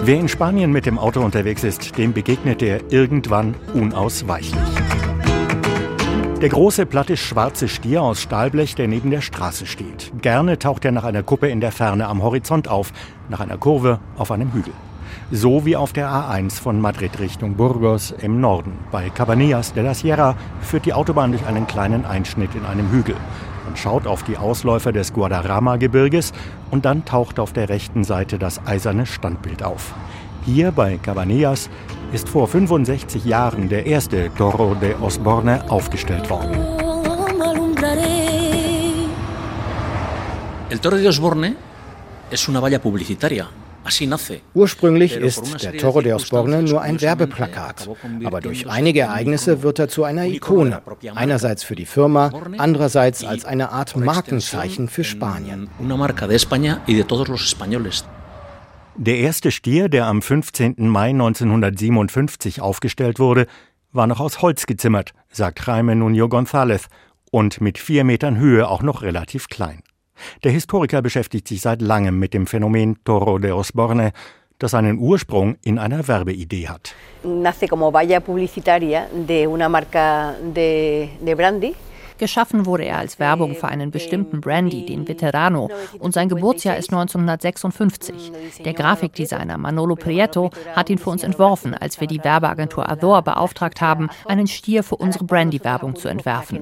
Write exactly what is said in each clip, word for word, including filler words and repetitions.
Wer in Spanien mit dem Auto unterwegs ist, dem begegnet er irgendwann unausweichlich. Der große, platte, schwarze Stier aus Stahlblech, der neben der Straße steht. Gerne taucht er nach einer Kuppe in der Ferne am Horizont auf, nach einer Kurve auf einem Hügel. So wie auf der A eins von Madrid Richtung Burgos im Norden. Bei Cabanillas de la Sierra führt die Autobahn durch einen kleinen Einschnitt in einem Hügel. Man schaut auf die Ausläufer des Guadarrama-Gebirges und dann taucht auf der rechten Seite das eiserne Standbild auf. Hier bei Cabanillas ist vor fünfundsechzig Jahren der erste Toro de Osborne aufgestellt worden. El Toro de Osborne es una valla publicitaria. Ursprünglich ist der Toro de Osborne nur ein Werbeplakat, aber durch einige Ereignisse wird er zu einer Ikone. Einerseits für die Firma, andererseits als eine Art Markenzeichen für Spanien. Der erste Stier, der am fünfzehnten Mai neunzehnhundertsiebenundfünfzig aufgestellt wurde, war noch aus Holz gezimmert, sagt Jaime Nuño González, und mit vier Metern Höhe auch noch relativ klein. Der Historiker beschäftigt sich seit langem mit dem Phänomen Toro de Osborne, das seinen Ursprung in einer Werbeidee hat. Nace como valla publicitaria de una marca de, de brandy. Geschaffen wurde er als Werbung für einen bestimmten Brandy, den Veterano, und sein Geburtsjahr ist neunzehnhundertsechsundfünfzig. Der Grafikdesigner Manolo Prieto hat ihn für uns entworfen, als wir die Werbeagentur Azor beauftragt haben, einen Stier für unsere Brandy-Werbung zu entwerfen.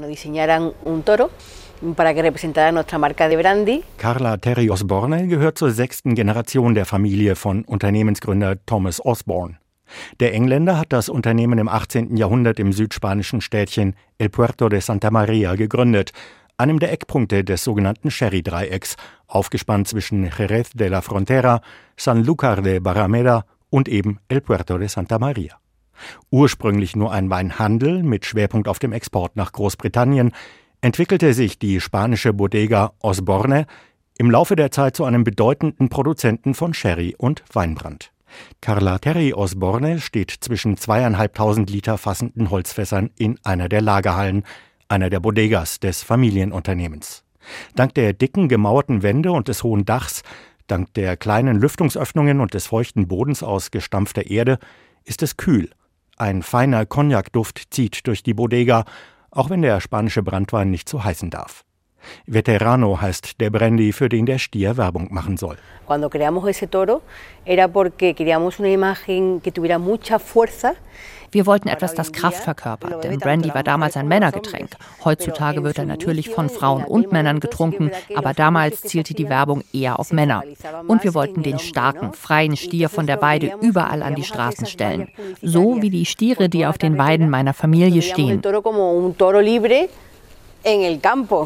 Carla Terry Osborne gehört zur sechsten Generation der Familie von Unternehmensgründer Thomas Osborne. Der Engländer hat das Unternehmen im achtzehnten Jahrhundert im südspanischen Städtchen El Puerto de Santa Maria gegründet, einem der Eckpunkte des sogenannten Sherry-Dreiecks, aufgespannt zwischen Jerez de la Frontera, Sanlúcar de Barrameda und eben El Puerto de Santa Maria. Ursprünglich nur ein Weinhandel mit Schwerpunkt auf dem Export nach Großbritannien, entwickelte sich die spanische Bodega Osborne im Laufe der Zeit zu einem bedeutenden Produzenten von Sherry und Weinbrand. Carla Terry Osborne steht zwischen zweieinhalbtausend Liter fassenden Holzfässern in einer der Lagerhallen, einer der Bodegas des Familienunternehmens. Dank der dicken, gemauerten Wände und des hohen Dachs, dank der kleinen Lüftungsöffnungen und des feuchten Bodens aus gestampfter Erde ist es kühl. Ein feiner Cognac-Duft zieht durch die Bodega, auch wenn der spanische Branntwein nicht so heißen darf. Veterano heißt der Brandy, für den der Stier Werbung machen soll. Cuando creamos ese toro era porque queríamos una imagen que tuviera mucha fuerza. Wir wollten etwas, das Kraft verkörpert, denn Brandy war damals ein Männergetränk. Heutzutage wird er natürlich von Frauen und Männern getrunken, aber damals zielte die Werbung eher auf Männer. Und wir wollten den starken, freien Stier von der Weide überall an die Straßen stellen. So wie die Stiere, die auf den Weiden meiner Familie stehen. Ein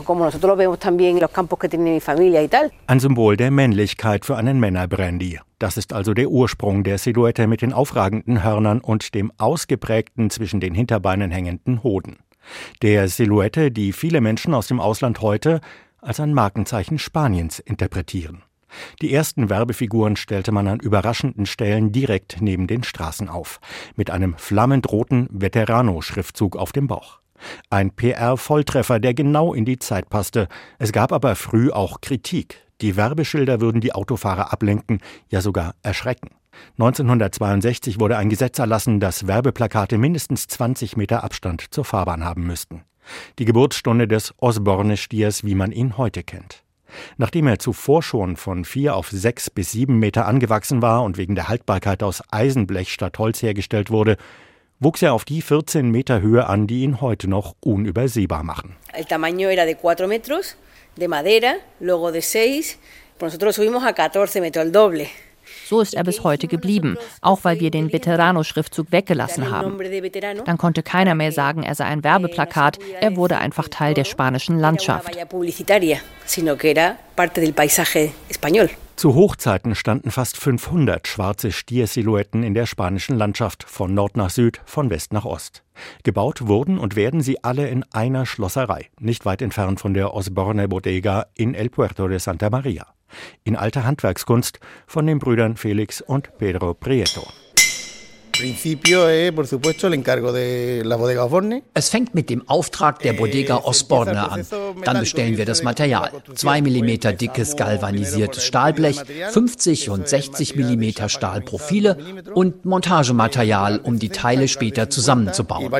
Symbol der Männlichkeit für einen Männerbrandy. Das ist also der Ursprung der Silhouette mit den aufragenden Hörnern und dem ausgeprägten, zwischen den Hinterbeinen hängenden Hoden. Der Silhouette, die viele Menschen aus dem Ausland heute als ein Markenzeichen Spaniens interpretieren. Die ersten Werbefiguren stellte man an überraschenden Stellen direkt neben den Straßen auf, mit einem flammend roten Veterano-Schriftzug auf dem Bauch. Ein P R-Volltreffer, der genau in die Zeit passte. Es gab aber früh auch Kritik. Die Werbeschilder würden die Autofahrer ablenken, ja sogar erschrecken. neunzehnhundertzweiundsechzig wurde ein Gesetz erlassen, dass Werbeplakate mindestens zwanzig Meter Abstand zur Fahrbahn haben müssten. Die Geburtsstunde des Osborne-Stiers, wie man ihn heute kennt. Nachdem er zuvor schon von vier auf sechs bis sieben Meter angewachsen war und wegen der Haltbarkeit aus Eisenblech statt Holz hergestellt wurde, wuchs er auf die vierzehn Meter Höhe an, die ihn heute noch unübersehbar machen. El tamaño era de cuatro metros, de madera, luego de seis. Nosotros subimos a catorce metros, el doble. So ist er bis heute geblieben, auch weil wir den Veterano-Schriftzug weggelassen haben. Dann konnte keiner mehr sagen, er sei ein Werbeplakat, er wurde einfach Teil der spanischen Landschaft. Zu Hochzeiten standen fast fünfhundert schwarze Stiersilhouetten in der spanischen Landschaft, von Nord nach Süd, von West nach Ost. Gebaut wurden und werden sie alle in einer Schlosserei, nicht weit entfernt von der Osborne Bodega in El Puerto de Santa Maria. In alter Handwerkskunst von den Brüdern Felix und Pedro Prieto. Es fängt mit dem Auftrag der Bodega Osborne an. Dann bestellen wir das Material. Zwei Millimeter dickes galvanisiertes Stahlblech, fünfzig und sechzig Millimeter Stahlprofile und Montagematerial, um die Teile später zusammenzubauen.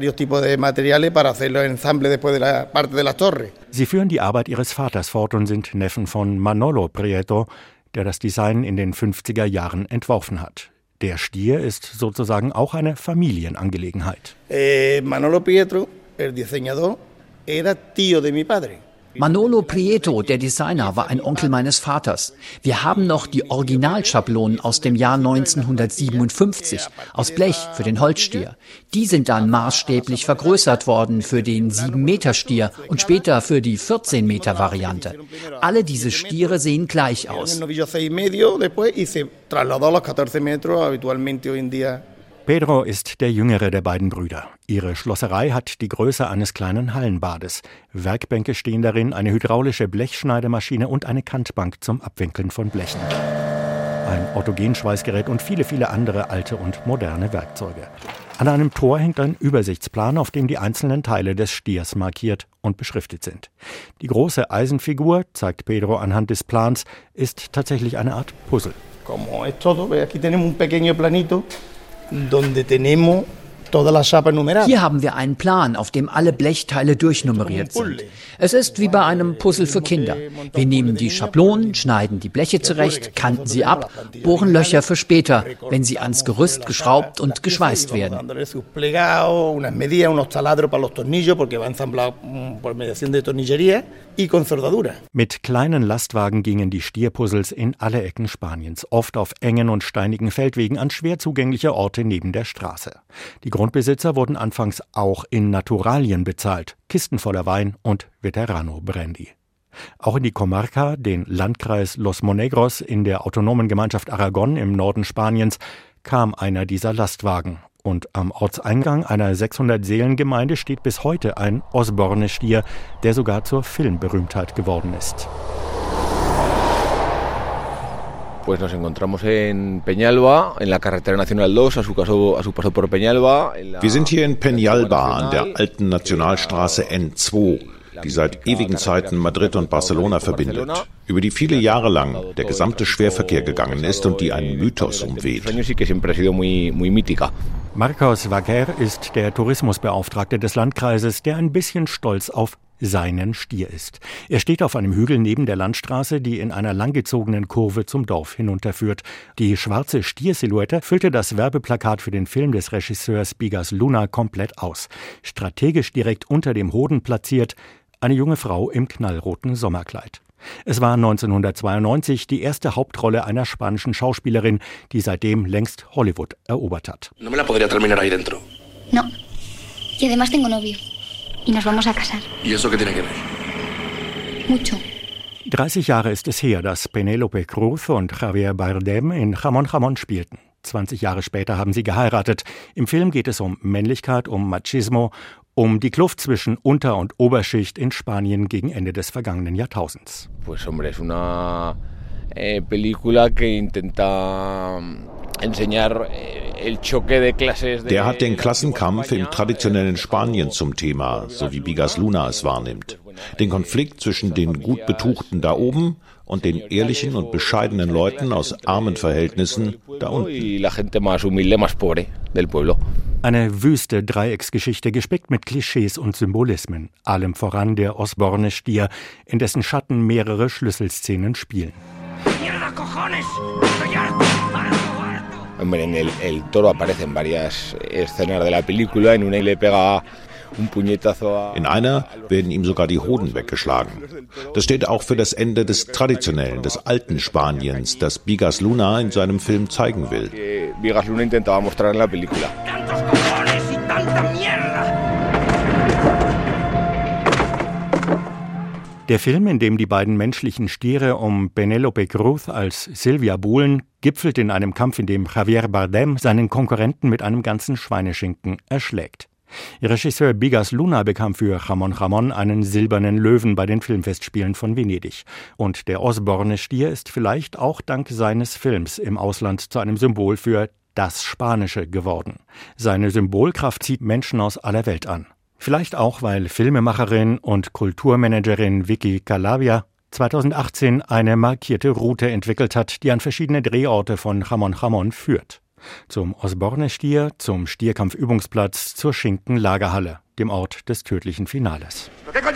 Sie führen die Arbeit ihres Vaters fort und sind Neffen von Manolo Prieto, der das Design in den fünfziger Jahren entworfen hat. Der Stier ist sozusagen auch eine Familienangelegenheit. Eh, Manolo Prieto, el diseñador, era tío de mi padre. Manolo Prieto, der Designer, war ein Onkel meines Vaters. Wir haben noch die Originalschablonen aus dem Jahr neunzehnhundertsiebenundfünfzig aus Blech für den Holzstier. Die sind dann maßstäblich vergrößert worden für den sieben Meter Stier und später für die vierzehn Meter Variante. Alle diese Stiere sehen gleich aus. Pedro ist der jüngere der beiden Brüder. Ihre Schlosserei hat die Größe eines kleinen Hallenbades. Werkbänke stehen darin, eine hydraulische Blechschneidemaschine und eine Kantbank zum Abwinkeln von Blechen. Ein Autogenschweißgerät und viele, viele andere alte und moderne Werkzeuge. An einem Tor hängt ein Übersichtsplan, auf dem die einzelnen Teile des Stiers markiert und beschriftet sind. Die große Eisenfigur, zeigt Pedro anhand des Plans, ist tatsächlich eine Art Puzzle. Como es todo, aquí tenemos un pequeño planito donde tenemos todas las chapas numeradas. Hier haben wir einen Plan, auf dem alle Blechteile durchnummeriert sind. Es ist wie bei einem Puzzle für Kinder. Wir nehmen die Schablonen, schneiden die Bleche zurecht, kanten sie ab, bohren Löcher für später, wenn sie ans Gerüst geschraubt und geschweißt werden. Mit kleinen Lastwagen gingen die Stierpuzzles in alle Ecken Spaniens, oft auf engen und steinigen Feldwegen an schwer zugängliche Orte neben der Straße. Die Grundbesitzer wurden anfangs auch in Naturalien bezahlt, Kisten voller Wein und Veterano Brandy. Auch in die Comarca, den Landkreis Los Monegros in der autonomen Gemeinschaft Aragon im Norden Spaniens, kam einer dieser Lastwagen. Und am Ortseingang einer sechshundert-Seelen-Gemeinde steht bis heute ein Osborne-Stier, der sogar zur Filmberühmtheit geworden ist. Pues nos encontramos en Peñalba, en la carretera nacional dos, a su paso, a su paso por Peñalba. Wir sind hier in Peñalba an der alten Nationalstraße N zwei, die seit ewigen Zeiten Madrid und Barcelona verbindet, über die viele Jahre lang der gesamte Schwerverkehr gegangen ist und die einen Mythos umweht. Marcos Vaquer ist der Tourismusbeauftragte des Landkreises, der ein bisschen stolz auf seinen Stier ist. Er steht auf einem Hügel neben der Landstraße, die in einer langgezogenen Kurve zum Dorf hinunterführt. Die schwarze Stiersilhouette füllte das Werbeplakat für den Film des Regisseurs Bigas Luna komplett aus. Strategisch direkt unter dem Hoden platziert, eine junge Frau im knallroten Sommerkleid. Es war neunzehnhundertzweiundneunzig die erste Hauptrolle einer spanischen Schauspielerin, die seitdem längst Hollywood erobert hat. No me la podría terminar ahí dentro. No. Y además tengo novio. Y nos vamos a casar. ¿Y eso qué tiene que ver? Mucho. dreißig Jahre ist es her, dass Penélope Cruz und Javier Bardem in Jamón Jamón spielten. zwanzig Jahre später haben sie geheiratet. Im Film geht es um Männlichkeit, um Machismo, um die Kluft zwischen Unter- und Oberschicht in Spanien gegen Ende des vergangenen Jahrtausends. Pues hombre, es una eh, película que intenta enseñar el choque de clases. Der hat den Klassenkampf im traditionellen Spanien zum Thema, so wie Bigas Luna es wahrnimmt. Den Konflikt zwischen den gut Betuchten da oben und den ehrlichen und bescheidenen Leuten aus armen Verhältnissen da unten. Eine wüste Dreiecksgeschichte, gespickt mit Klischees und Symbolismen, allem voran der Osborne-Stier, in dessen Schatten mehrere Schlüsselszenen spielen. En el, el toro aparece en varias escenas de la película, en una le pega un puñetazo a... In einer werden ihm sogar die Hoden weggeschlagen. Das steht auch für das Ende des traditionellen, des alten Spaniens, das Bigas Luna in seinem Film zeigen will. Bigas Luna intentaba mostrar en la película. Der Film, in dem die beiden menschlichen Stiere um Penélope Cruz als Silvia buhlen, gipfelt in einem Kampf, in dem Javier Bardem seinen Konkurrenten mit einem ganzen Schweineschinken erschlägt. Regisseur Bigas Luna bekam für Jamón Jamón einen silbernen Löwen bei den Filmfestspielen von Venedig. Und der Osborne-Stier ist vielleicht auch dank seines Films im Ausland zu einem Symbol für das Spanische geworden. Seine Symbolkraft zieht Menschen aus aller Welt an. Vielleicht auch, weil Filmemacherin und Kulturmanagerin Vicky Calavia zweitausendachtzehn eine markierte Route entwickelt hat, die an verschiedene Drehorte von Jamón Jamón führt. Zum Osborne-Stier, zum Stierkampfübungsplatz, zur Schinken-Lagerhalle, dem Ort des tödlichen Finales.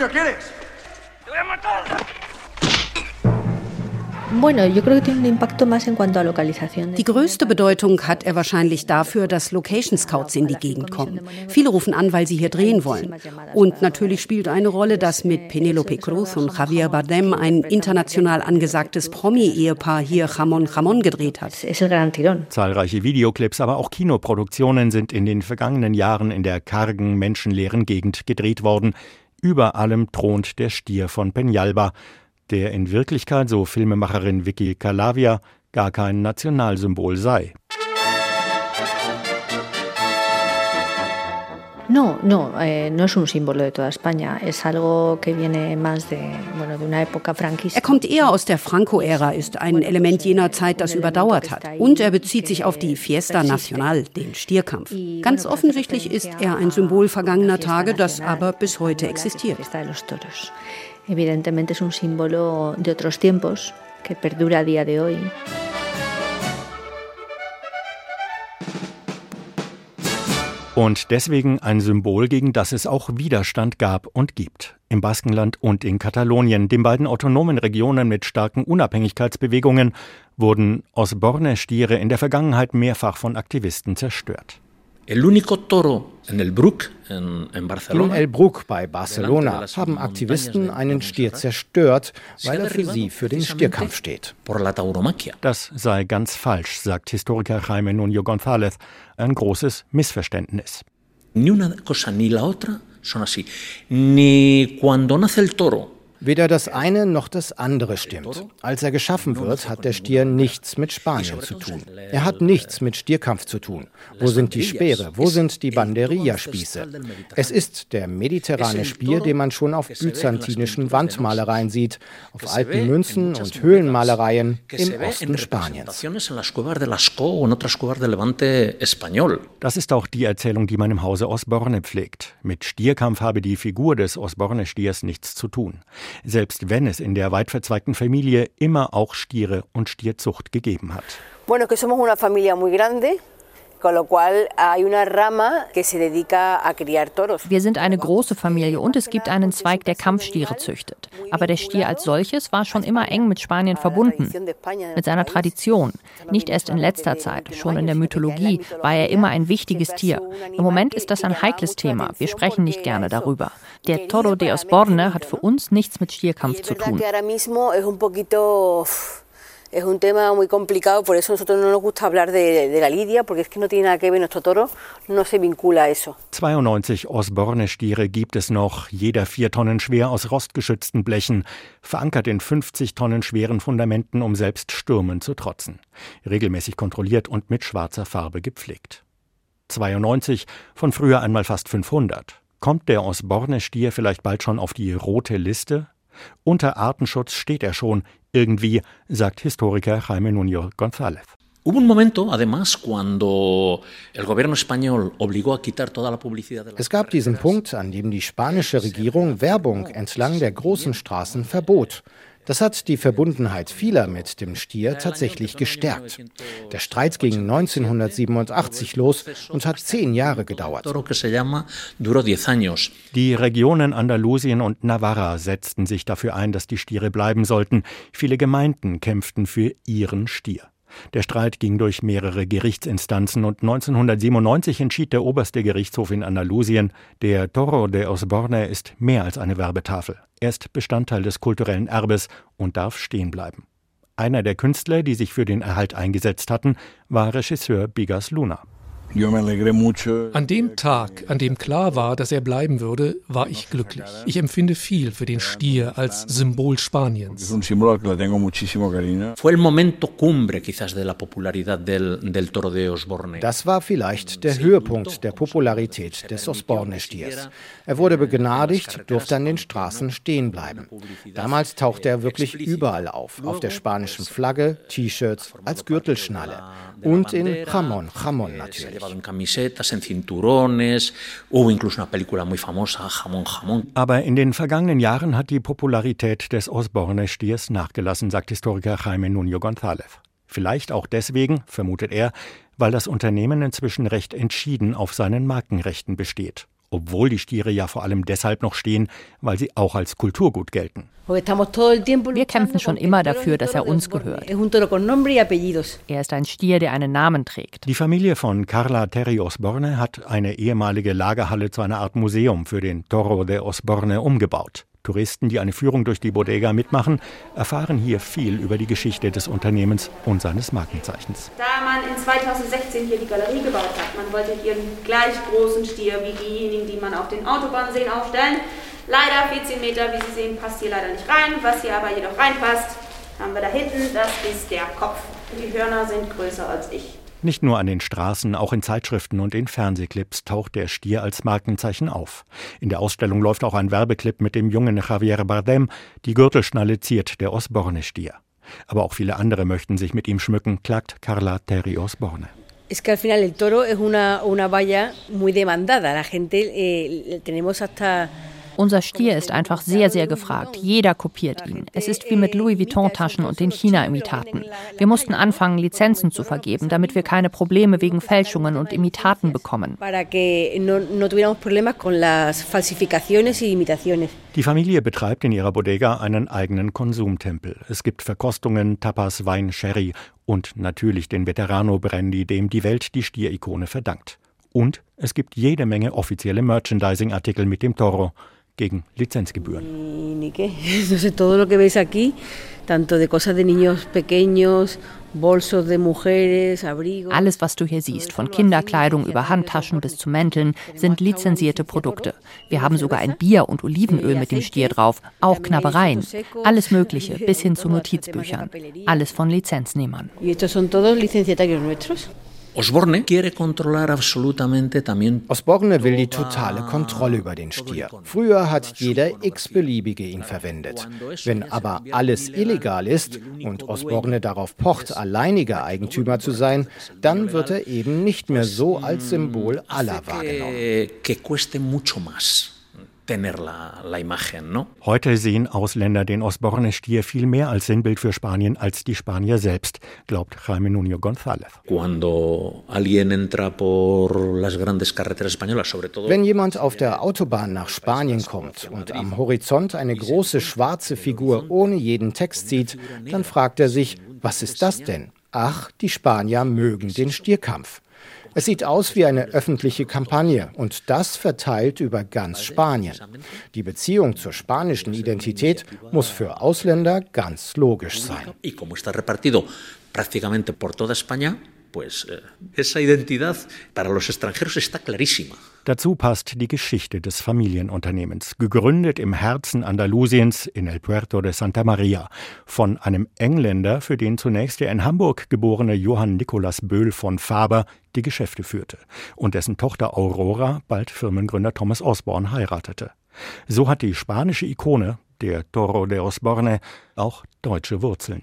Die größte Bedeutung hat er wahrscheinlich dafür, dass Location Scouts in die Gegend kommen. Viele rufen an, weil sie hier drehen wollen. Und natürlich spielt eine Rolle, dass mit Penélope Cruz und Javier Bardem ein international angesagtes Promi-Ehepaar hier Jamón Jamón gedreht hat. Zahlreiche Videoclips, aber auch Kinoproduktionen sind in den vergangenen Jahren in der kargen, menschenleeren Gegend gedreht worden. Über allem thront der Stier von Peñalba, der in Wirklichkeit, so Filmemacherin Vicky Calavia, gar kein Nationalsymbol sei. No, no, eh, no es un símbolo de toda España. Es algo que viene más de, bueno, de una época franquista. Er kommt eher aus der Franco-Ära, ist ein Element jener Zeit, das überdauert hat. Und er bezieht sich auf die Fiesta Nacional, den Stierkampf. Ganz offensichtlich ist er ein Symbol vergangener Tage, das aber bis heute existiert. Evidentemente es un símbolo de otros tiempos que perdura a día de hoy. Und deswegen ein Symbol, gegen das es auch Widerstand gab und gibt. Im Baskenland und in Katalonien, den beiden autonomen Regionen mit starken Unabhängigkeitsbewegungen, wurden Osborne-Stiere in der Vergangenheit mehrfach von Aktivisten zerstört. El único toro en el Bruc en, en Barcelona. In El Bruc bei Barcelona haben Aktivisten einen Stier zerstört, weil er für sie für den Stierkampf steht. Das sei ganz falsch, sagt Historiker Jaime Nuño González. Ein großes Missverständnis. Ni una cosa ni la otra son así. Ni cuando nace el toro. Weder das eine noch das andere stimmt. Als er geschaffen wird, hat der Stier nichts mit Spanien zu tun. Er hat nichts mit Stierkampf zu tun. Wo sind die Speere? Wo sind die Banderilla-Spieße? Es ist der mediterrane Stier, den man schon auf byzantinischen Wandmalereien sieht, auf alten Münzen und Höhlenmalereien im Osten Spaniens. Das ist auch die Erzählung, die man im Hause Osborne pflegt. Mit Stierkampf habe die Figur des Osborne-Stiers nichts zu tun. Selbst wenn es in der weit verzweigten Familie immer auch Stiere und Stierzucht gegeben hat. Bueno, que somos una familia muy grande. Wir sind eine große Familie und es gibt einen Zweig, der Kampfstiere züchtet. Aber der Stier als solches war schon immer eng mit Spanien verbunden, mit seiner Tradition. Nicht erst in letzter Zeit, schon in der Mythologie war er immer ein wichtiges Tier. Im Moment ist das ein heikles Thema, wir sprechen nicht gerne darüber. Der Toro de Osborne hat für uns nichts mit Stierkampf zu tun. Es un tema muy complicado, por eso nosotros no nos gusta hablar de, de la lidia, porque es que no tiene nada que ver, nuestro toro no se vincula a eso. zweiundneunzig Osborne-Stiere gibt es noch, jeder vier Tonnen schwer aus rostgeschützten Blechen, verankert in fünfzig Tonnen schweren Fundamenten, um selbst Stürmen zu trotzen. Regelmäßig kontrolliert und mit schwarzer Farbe gepflegt. zweiundneunzig, von früher einmal fast fünfhundert. Kommt der Osborne-Stier vielleicht bald schon auf die rote Liste? Unter Artenschutz steht er schon, irgendwie, sagt Historiker Jaime Nuño González. Hubo un momento, además, cuando el gobierno español obligó a quitar toda la publicidad de la. Es gab diesen Punkt, an dem die spanische Regierung Werbung entlang der großen Straßen verbot. Das hat die Verbundenheit vieler mit dem Stier tatsächlich gestärkt. Der Streit ging neunzehnhundertsiebenundachtzig los und hat zehn Jahre gedauert. Die Regionen Andalusien und Navarra setzten sich dafür ein, dass die Stiere bleiben sollten. Viele Gemeinden kämpften für ihren Stier. Der Streit ging durch mehrere Gerichtsinstanzen und neunzehnhundertsiebenundneunzig entschied der oberste Gerichtshof in Andalusien, der Toro de Osborne ist mehr als eine Werbetafel. Er ist Bestandteil des kulturellen Erbes und darf stehen bleiben. Einer der Künstler, die sich für den Erhalt eingesetzt hatten, war Regisseur Bigas Luna. An dem Tag, an dem klar war, dass er bleiben würde, war ich glücklich. Ich empfinde viel für den Stier als Symbol Spaniens. Das war vielleicht der Höhepunkt der Popularität des Osborne-Stiers. Er wurde begnadigt, durfte an den Straßen stehen bleiben. Damals tauchte er wirklich überall auf, auf der spanischen Flagge, T-Shirts, als Gürtelschnalle und in Jamón, Jamón natürlich. Aber in den vergangenen Jahren hat die Popularität des Osborne-Stiers nachgelassen, sagt Historiker Jaime Nuño González. Vielleicht auch deswegen, vermutet er, weil das Unternehmen inzwischen recht entschieden auf seinen Markenrechten besteht. Obwohl die Stiere ja vor allem deshalb noch stehen, weil sie auch als Kulturgut gelten. Wir kämpfen schon immer dafür, dass er uns gehört. Er ist ein Stier, der einen Namen trägt. Die Familie von Carla Terry Osborne hat eine ehemalige Lagerhalle zu einer Art Museum für den Toro de Osborne umgebaut. Touristen, die eine Führung durch die Bodega mitmachen, erfahren hier viel über die Geschichte des Unternehmens und seines Markenzeichens. Da man in zweitausendsechzehn hier die Galerie gebaut hat, man wollte hier einen gleich großen Stier wie diejenigen, die man auf den Autobahnseen aufstellen. Leider vierzehn Meter, wie Sie sehen, passt hier leider nicht rein. Was hier aber jedoch reinpasst, haben wir da hinten, das ist der Kopf. Die Hörner sind größer als ich. Nicht nur an den Straßen, auch in Zeitschriften und in Fernsehclips taucht der Stier als Markenzeichen auf. In der Ausstellung läuft auch ein Werbeclip mit dem jungen Javier Bardem. Die Gürtelschnalle ziert der Osborne-Stier. Aber auch viele andere möchten sich mit ihm schmücken, klagt Carla Terry Osborne. Es que al final el toro es una, una valla muy demandada. La gente eh, tenemos hasta Unser Stier ist einfach sehr, sehr gefragt. Jeder kopiert ihn. Es ist wie mit Louis Vuitton-Taschen und den China-Imitaten. Wir mussten anfangen, Lizenzen zu vergeben, damit wir keine Probleme wegen Fälschungen und Imitaten bekommen. Die Familie betreibt in ihrer Bodega einen eigenen Konsumtempel. Es gibt Verkostungen, Tapas, Wein, Sherry und natürlich den Veterano Brandy, dem die Welt die Stierikone verdankt. Und es gibt jede Menge offizielle Merchandising-Artikel mit dem Toro gegen Lizenzgebühren. Alles, was du hier siehst, von Kinderkleidung über Handtaschen bis zu Mänteln, sind lizenzierte Produkte. Wir haben sogar ein Bier und Olivenöl mit dem Stier drauf, auch Knabbereien, alles Mögliche, bis hin zu Notizbüchern. Alles von Lizenznehmern. Osborne quiere controlar absolutamente también. Osborne will die totale Kontrolle über den Stier. Früher hat jeder x-beliebige ihn verwendet. Wenn aber alles illegal ist und Osborne darauf pocht, alleiniger Eigentümer zu sein, dann wird er eben nicht mehr so als Symbol aller wahrgenommen. Heute sehen Ausländer den Osborne-Stier viel mehr als Sinnbild für Spanien als die Spanier selbst, glaubt Jaime Nuño González. Wenn jemand auf der Autobahn nach Spanien kommt und am Horizont eine große schwarze Figur ohne jeden Text sieht, dann fragt er sich, was ist das denn? Ach, die Spanier mögen den Stierkampf. Es sieht aus wie eine öffentliche Kampagne und das verteilt über ganz Spanien. Die Beziehung zur spanischen Identität muss für Ausländer ganz logisch sein. Pues eh, esa identidad para los extranjeros está clarísima. Dazu passt die Geschichte des Familienunternehmens, gegründet im Herzen Andalusiens in El Puerto de Santa Maria, von einem Engländer, für den zunächst der in Hamburg geborene Johann Nicolas Böhl von Faber die Geschäfte führte und dessen Tochter Aurora bald Firmengründer Thomas Osborne heiratete. So hat die spanische Ikone, der Toro de Osborne, auch deutsche Wurzeln.